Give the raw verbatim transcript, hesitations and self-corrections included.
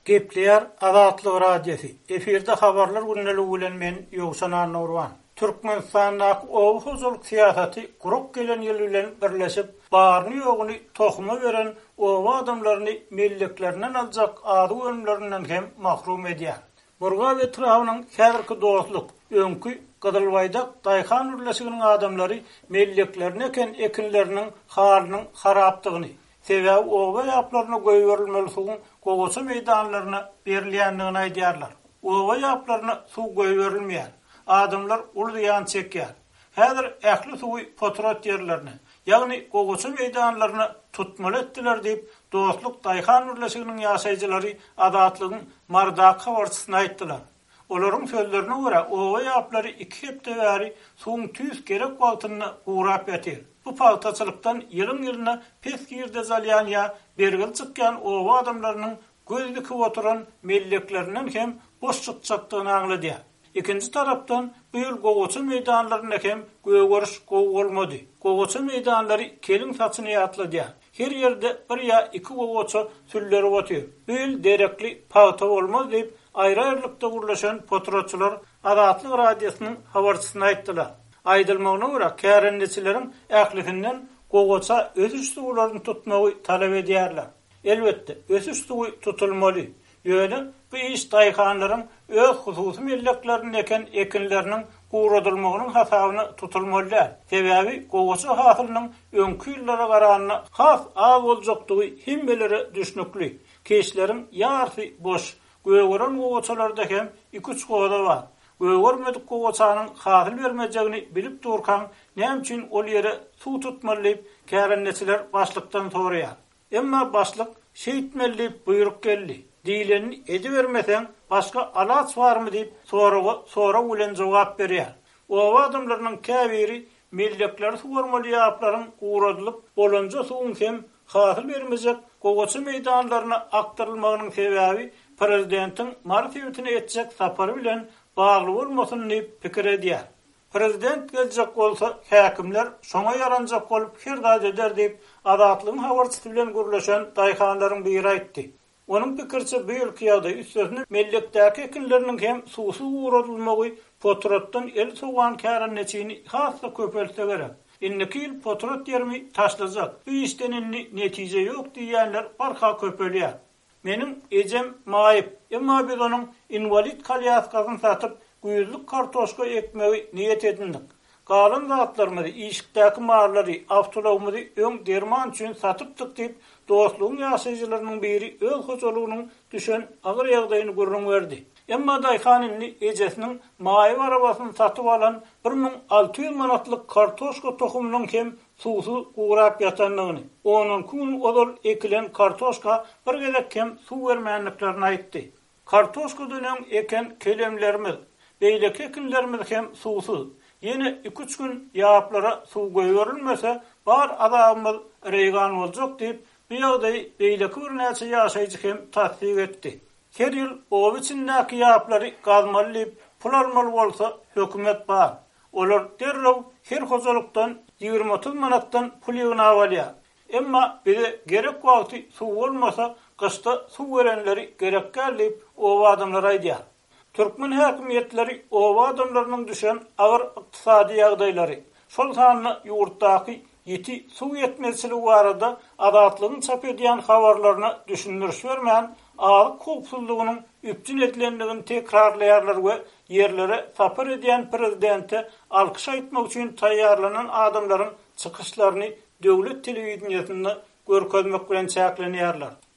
Gepleýär Azatlyk radiosu. Eferde habarlar günnäli bilen men Ýogsan Nurwan. Türkmenistanyň ow huzurlyk syýasaty gurup gelen ýyl bilen birleşip barny ýoguny tohuma beren owa adamlaryny mellekleriniň aljak ady ölümlerinden hem mahrum edýär. Burga we Trawynyň häzirki dostluk, öňkü Gydylbaýda Daýhan ürleşiginiň adamlary melleklerine eken ekinleriniň halynyň harapdygyny, sebäbi owa ýaplaryna goýberilmeli suwun gogosu meýdanlaryna berilýändigini aýdýarlar. Owa ýaplaryna suw goýberilmeýär. Adamlar ulduyan çekýär. Häzir ähli suwy potrat ýerlerini, ýagny gogosu meýdanlaryna tutmaly etdiler diýip dostluk Daýhan ürleşiginiň ýaşaýjylary adatlygyň mardak habarçysyna aýtdylar. Olaryň sözlerine görä owa ýaplary iki hepde bäri suwun tüýs gerek wagtyny gurap ýatyr. Bu paltaçylykdan ýylyň ýylyna pes girde zalýan ýa bergil çykýan owa adamlarynyň gözlükü oturan melleklerinden hem boş çykdygyny aňladýar. İkinci tarapdan bu ýyl gogoçy meýdanlaryna hem göwgörüş gowy bolmady. Gogoçy meýdanlary kelin saçyny ýatladýar. Her ýerde bir ýa iki gogoçy türleri otýar. Bu ýyl derekli paýta bolmaz diýip aýry-aýrylykda gurlaşan potratçylar Azatlyk radiosynyň habarçysyna aýtdylar. Aýdylmagyna görä kärendeçileriň ählihinden gogoça ösüş suwlaryny tutmagy talap edýärler. Elbetde ösüş suwy tutulmaly. Ýöne bu iş daýhanlaryň öz hususy mellekleriniň eken ekinleriniň guradylmagynyň hasabyny tutulmaly. Sebäbi gogoça hasylynyň öňkü ýyllara garanyna has az boljakdygy himmelere düşnükli. Keşleriň ýarty boş, göwgören gogoçalarda hem iki üç goda bar. Göwgörmedik gogoçanyň hasyl bermejegini bilip durkan näme üçin ol ýere suw tutmaly kärendeçiler başlykdan soraýar. Emma başlyk şeýitmelli buyruk geldi. Diýileni edibermesen başga alaç barmy diýip soragy sora bilen jogap berýär. Owa adamlarynyň käbiri mellekler suwarmaly ýaplaryň guradylyp bolanja suwun hem hasyl bermejek gogoçy meýdanlaryna aktarylmagynyň sebäbi prezidentiň marifetine etjek sapary bilen bagly bolmasyny diýip pikir edýär. Prezident geljek bolsa häkimler şoňa ýaranjak bolup firdad eder diýip Azatlygyň habarçysy bilen gurlaşan daýhanlaryň biri aýtdy. Onun pikirçe bu ýylky ýagdaý üstesine mellekdäki ekinleriniň hem suwsy guradylmagy potratdan el sowan kärenneçini hasda köpeltse gerek. Inniki ýyl potrat ýerimi taşlajak. Bu işden inni netije ýok diýenler barha köpelýär. Menim ejem maýyp, emma biz onuň invalid kalýaskasyny satyp güýzlük kartoşka ekmegi niýet edindik. Galan zatlarymyzy, işikdäki marlary, awtolawymyzy öň derman üçin satypdyk diýip dostlugyň ýaşaýjylarynyň biri öz hojalygynyň düşen agyr ýagdaýyny görüň berdi. Emma daýhanyny ejesiniň maýy arabasyny satyp alan bir ming alty ýüz manatlyk kartoşka tohumynyň hem suwsy gurap ýatanlygyny, onuň kun odol ekilen kartoşka bir gezek hem suw bermänliklerini aýtdy. Kartoşka dönem eken kelemlerimiz, beýleki ekinlerimiz hem suwsy. Yine iki üç gün ýaplara suw goýberilmese bar adamymyz reýgan boljak diýip bu ýagdaý beýleki bir näçe ýaşaýjy hem tasdik etdi. Her ýyl ow içindäki ýaplary gazmaly pul almaly bolsa hökümet bar. Olar derrew her hozalykdan ýygrimi otuz manatdan pul ýygyna alýar. Emma bize gerek wagty suw bolmasa gyşda suw berenleri gerekkä diýip ow adamlar aýdýar. Türkmen häkimetleri owa adamlarynyň düşen agyr ykdysady ýagdaýlary, şol sanyny ýurtdaky ýeti suw ýetmezçiligi barada adatlygyň çap edýän habarlaryna düşündürüş bermän agyr kopsullygynyň üpçün edilendigini tekrarlaýarlar we ýerlere sapar edýän prezidente alkyş aýtmak üçin taýýarlanan adamlaryň çykyşlaryny döwlet telewizionyasynda görkezmek bilen çäklenýärler.